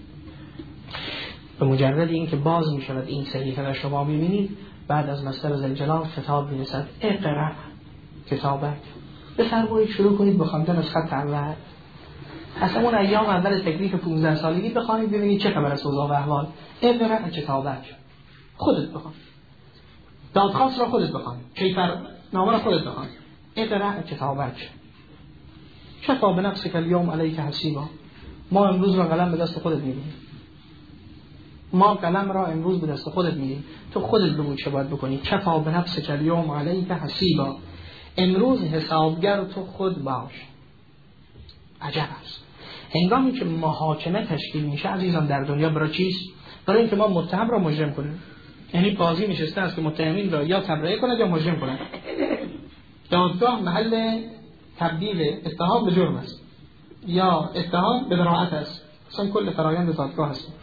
به مجرد این که باز می شود این صحیفه را شما می‌بینید، بعد از مصدر ذوالجلال خطاب می‌رسد اقرأ کتابک، بفرمایید شروع کنید به خواندن از خط اول. اصلا اون ایام اول تکلیف 15 سالگی بخوانید ببینید چه خبر از اوضاع و احوال. اقرأ کتابک، خودت بخوان، دادخواست را خودت بخوان، کیفر نامه را خودت بخوان. اقرأ کتابک کفی بنفسک الیوم علیک حسیبا، ما امروز را قلم به دست خودت می‌دیم، ما قلم را امروز به دست خودت میدیم، تو خودت بگو چه باید بکنی. کفی بنفسک الیوم علیک حسیبا، امروز حسابگر تو خود باش. عجب است. هنگامی که محاکمه تشکیل میشه عزیزان در دنیا برای چیست؟ برای اینکه ما متهم را مجرم کنیم. یعنی قاضی نشسته است که متهمین را یا تبرئه کند یا مجرم کند. دادگاه محل تبدیل اتهام به جرم است یا اتهام به براءت است. اصلا کل فرایند دادگاه است.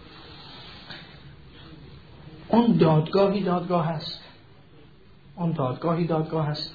اون دادگاهی دادگاه است، اون دادگاهی دادگاه است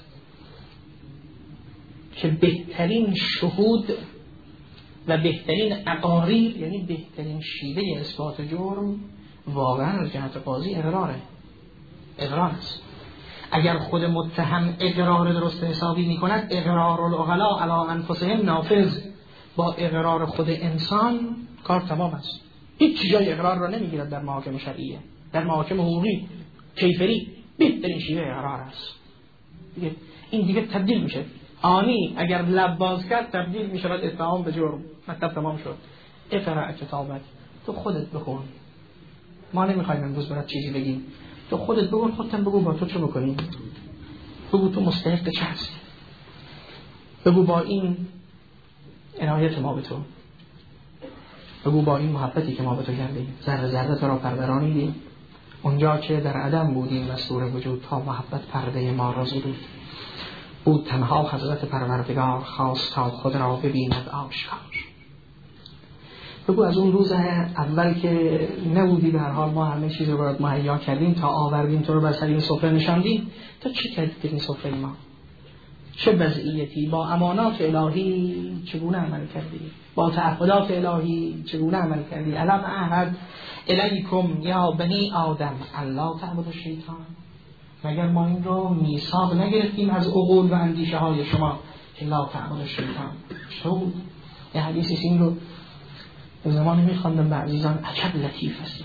که بهترین شهود و بهترین اقاریر، یعنی بهترین شیوه اثبات جرم واقعا از جهت قاضی اقرار است. اگر خود متهم اقرار درست حسابی می کند، اقرار العقلاء علی انفسهم نافذ، با اقرار خود انسان کار تمام است. هیچ جای اقرار را نمیگیرد در محاکم شرعیه، در محاکم حقوقی کیفری بهترین شیوه اقرار است. این دیگه تبدیل میشه آنی، اگر لب باز کرد تبدیل میشه اتهام به جرم. مطلب تمام شد. اقرأ کتابک، تو خودت بخون، ما نمیخوایم امروز برات چیزی بگیم، تو خودت بگو، خودت بگو با تو چه بکنیم، بگو تو مستحق چه هستی، بگو با این عنایت ما به تو، بگو با این محبتی که ما به تو کردیم ذره ذره تو را پرورانیدیم، اونجا که در عدم بودیم مستور وجود تا محبت پرده ما را زدود، بود تنها حضرت پروردگار خواست تا خود را ببیند آشکار. بگو از اون روز اول که نبودی به هر حال ما همه چیز رو برات مهیا کردیم تا آوردیم تو رو بر سر این سفره نشاندیم، تا چه کردی در این سفره ما؟ چه وضعیتی؟ با امانات الهی چگونه عمل کردی؟ با تعهدات الهی چگونه عمل کردی؟ الم اعهد الیکم یا بنی آدم الا تعبدوا الشیطان، مگر ما این رو میثاق نگرفتیم از عقول و اندیشه های شما که لا تعبدوا الشیطان؟ چه بود؟ یه حدیثی این رو زمانی میخواندم به عزیزان، عجب لطیف است.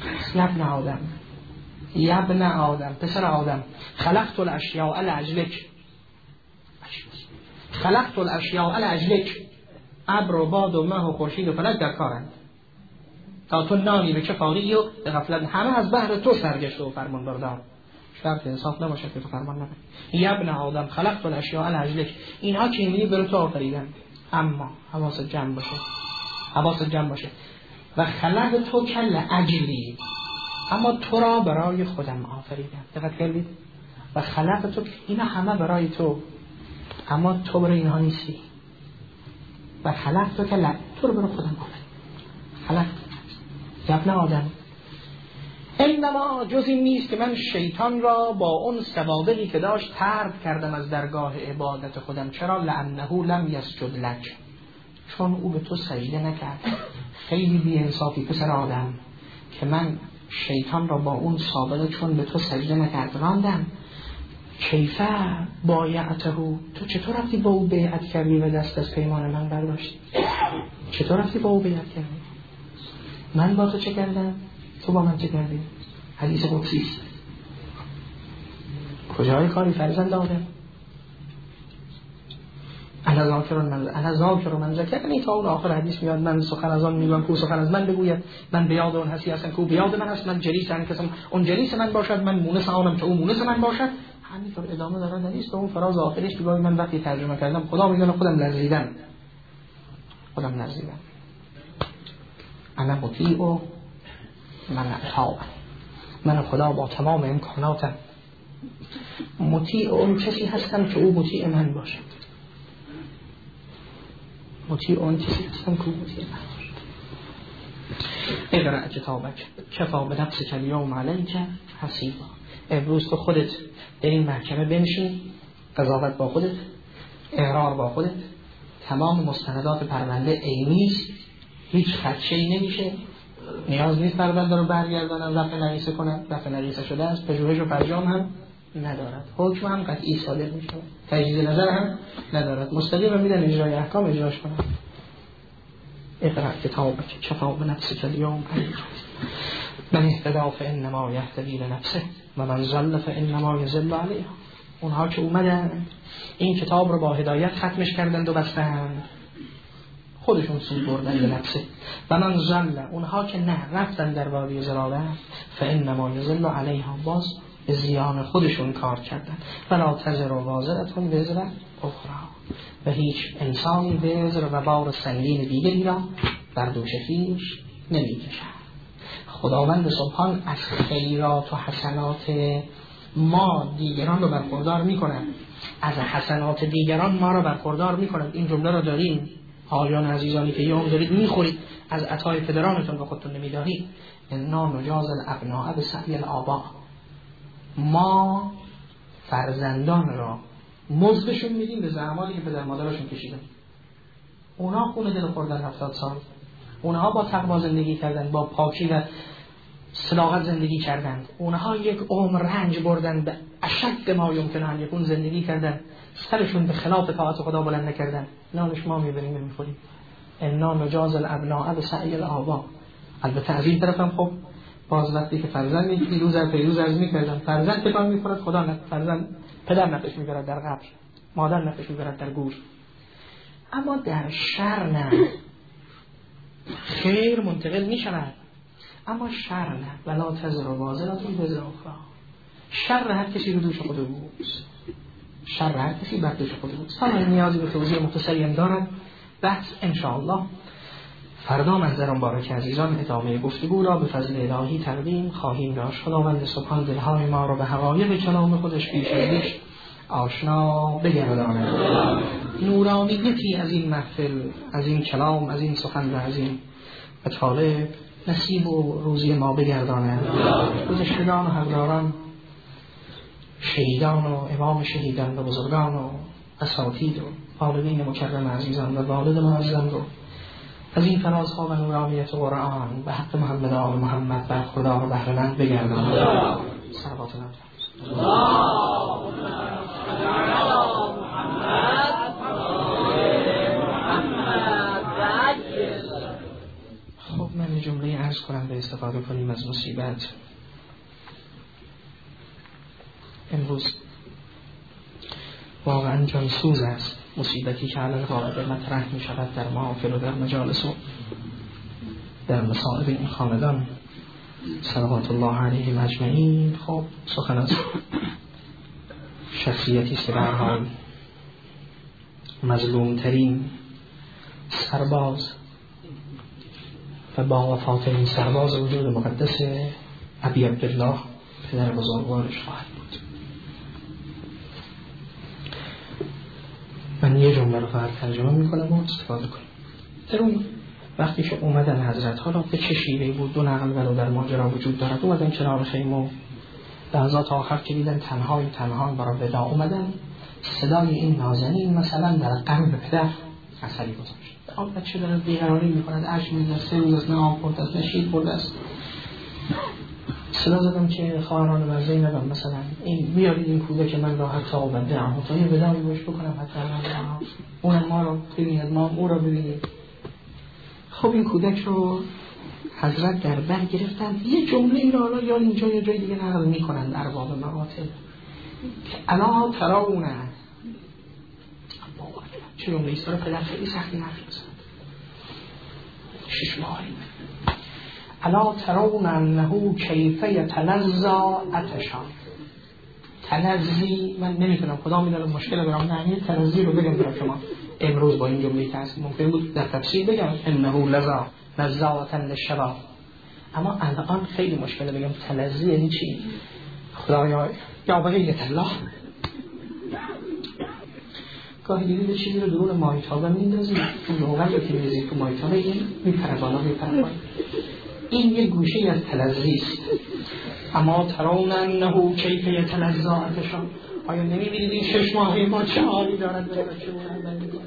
یبن آدم، پسر آدم، خلقت الاشیاء لاجلک، خلقت الاشیاء لاجلک، ابر و باد و مه و خورشید و فلک در کارند تا تو نانی به کفاری و به غفلت همه از بحر تو سرگشته و فرمان بردار. شرط انصاف نباشد که تو فرمان نبری. یبن آدم خلقت الاشیاء لاجلک، اینها که میبینی برای تو آفریدن، اما حواست جمع باشه و خلق تو کل اجلی، اما تو را برای خودم آفریدم. دقت کردید؟ و خلق تو، اینا همه برای تو، اما تو برای اینها نیستی. و خلق تو کل، تو رو برای خودم آفریدم. خلق یبن آدم، انما جز این نیست که من شیطان را با اون سوابقی که داشت طرد کردم از درگاه عبادت خودم. چرا؟ لانه لم یسجد لک، چون او به تو سجده نکرد. خیلی بی‌انصافی پسر آدم که من شیطان را با اون سابقه چون به تو سجده نکرد راندم. کیفه بایعته، تو چطور رفتی با او بیعت کردی و دست از پیمان من برداشتی؟ چطور رفتی با او بیعت کردی؟ من با تو چه کردم؟ تو با من چه کردی؟ حدیث قدسی است. کجای کاری فرزند آدم؟ انا ذاکر من ذکرنی، تا اون آخر حدیث میاد من سخن از آن میگم کو سخن از من بگوید، من به یاد اون هستی هستم کو به یاد من هست، من جلیس آن کسم اون جلیس من باشد، من مونس آنم که اون مونس من باشد. همینطور ادامه داره. نویس اون فراز آخرش که من وقتی ترجمه کردم خدا میگه خودم لرزیدم. انا مطیع و من اطاع. من خدا با تمام امکاناتم مطیع اون کسی هستم که او مطیع من باشد. مطیع اون کسی هستم که او مطیع من باشد. اقرأ کتابک کفا بنفسک الیوم علیک حسیبا. امروز تو خودت در این محکمه بنشین، قضاوت با خودت، اقرار با خودت. تمام مستندات پرونده عینیست، هیچ خدشه‌ای نمیشه، نیاز نیست پرونده رو برگردانن رفع نقیصه کنن، رفع نقیصه شده است، پژوهش و فرجام هم ندارد، حکم هم قطعی صادر میشه، تجدید نظر هم ندارد، مستقیم میدن اجرای احکام اجراش کنن. اقرأ کتابک کفا بنفسک الیوم علیک من اهتدی فانما یهتدی لنفسه و من ضل فانما یضل علیها. اونها که اومدن این کتاب رو با هدایت ختمش کردند و بستند، خودشون سود بردن به نفسه. و من ضل، اونها که نه رفتن در وادی ضلالت، فانما یضل علیها، باز به زیان خودشون کار کردن. ولا تزر وازرة وزر اخرى، و هیچ انسانی وزر و بار سنگین دیگری را بر دوش خویش نمی‌کشد. خداوند سبحان از خیرات و حسنات ما دیگران رو برخوردار می‌کند، از حسنات دیگران ما رو برخوردار می‌کند. این جمله رو داریم حالیان عزیزانی که یوم دارید میخورید از عطای پدرانتون و خودتون نمیدارید. انا نجاز الابناء بسعی الآباء، ما فرزندان را مزدشون میدیم به زحماتی که پدر مادرشون کشیدن. اونا خون دل خوردن 70 سال، اونها با تقوا زندگی کردن، با پاکی و صداقت زندگی کردند، اونها یک عمر رنج بردن، به اشد ما یمکن ان یکون زندگی کردن، سرشون به خلاف طاعت خدا بلند نکردن، نانش ما میبریم و میخوریم. انا نجاز الابناء بسعی الآباء. البته از این طرف هم خب باز وقتی که فرزند پیروز از میکردن، فرزند تکان میخورد، خدا نه، فرزند پدر نفش میبرد در قبر، مادر نفش میبرد در گور. اما در شر نه، خیر منتقل میشود، اما شر نه. ولا تزر وازرة وزر اخرى. شر هر کسی رو دوش خود اوست، شر هر کسی بر دوش خود اوست. حالا نیازی به توضیح مختصری هم دارد، بحث انشاءالله فردا منظر مبارک عزیزان ادامه گفتگو را به فضل الهی تقدیم خواهیم داشت. خداوند سبحان دلهای ما را به حقایق کلام خودش بیش از بیش آشنا بگرداند. نورانیتی از این محفل، از این کلام، از این سخن و از این مطالب نصیب و روزی ما بگرداند. گذشتگان و حقداران، شهیدان و امام شهیدان و بزرگان و اساتید و والدین مکرم عزیزان و والد معظم رو از این فرازها و نورانیت قرآن به حق محمد آل محمد بر خدا و بهره‌مند بگرداند. صلوات الله من جمله عرض کنم به استفاده کنیم از مصیبت. امروز واقعا جانسوز است مصیبتی که علی القاعده مطرح می شود در محافل و در مجالس و در مصائب این خاندان صلوات الله علیهم اجمعین. خب سخن از شخصیتی است که به هر حال مظلوم ترین سرباز و با وفات این سرباز وجود مقدس ابی عبدالله پدر بزرگوارش خواهد بود. من یه جمله رو فقط ترجمه میکنم و استفاده کنیم. در اون وقتی که اومدن حضرت، حالا به چه شیوهی بود دو نقل ولو در ماجرا وجود دارد، اومدن کنار خیمه و لحظات آخر که دیدن تنها برای ودا اومدن، صدای این نازنین مثلا در قلب پدر عسلی گذاشت. آب بچه داره بیقراری میکند، عجب میزنه، 3 روز از نه آب خورده است نه شیر خورده است. صدا زدم که خواهران من زینبم مثلا این بیارید این کودک من را حتی آبنده هم تا یه بدامی باش بکنم حتی اونم ما رو ببیند، ما او را ببینید. خب این کودک رو حضرت در بر گرفتن. یه جمله این را حالا یا اینجا یا جای دیگه نقل میکنند ارباب مقاتل که الا ترونه چه جمله ایست داره پدر خیلی سختی حرف بزند 6 ماهی الا ترون انه کیف یتلظی عطشا. تلظی من نمیتونم خدا میدونه مشکل دارم معنی تلظی رو بگم برای شما امروز با این جمله که هست ممکن بود در تفسیر بگم انه لذا نزاعتا للشباب، اما الان خیلی مشکله بگم تلظی یعنی چی. خدایا یا بقیت الله گاهی دیدید چیزی رو درون مایتابه میندازید تو نوغل رو که میزید تو مایتابه این میپره بالا میپره بالا. این یک گوشه از تلظی است. اما ترون انه کیف یتلظی عطشا. آیا نمیبینید این 6 ماهه ما چه حالی دارد برای بچه اون میکنه.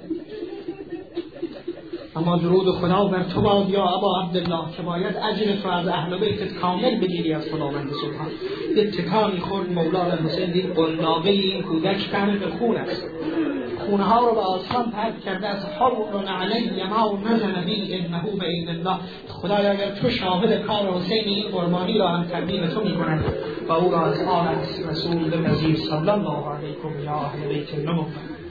اما درود خدا بر تو باد یا ابا عبدالله که باید اجر تو از اهل بیتت کامل بگیری از خداوند سبحان. یه تکانی خورد مولا حسین دید قلابه این کودک غرق خون است، خونه ها رو به آسمان پرت کرده از حرم علی ما نزل بی انه باذن الله. خدایا اگر تو شاهد کار حسین این قربانی را هم تقدیم تو می‌کند و او را از آل رسول به مزید صلی الله علیکم یا اهل بیت النبوة.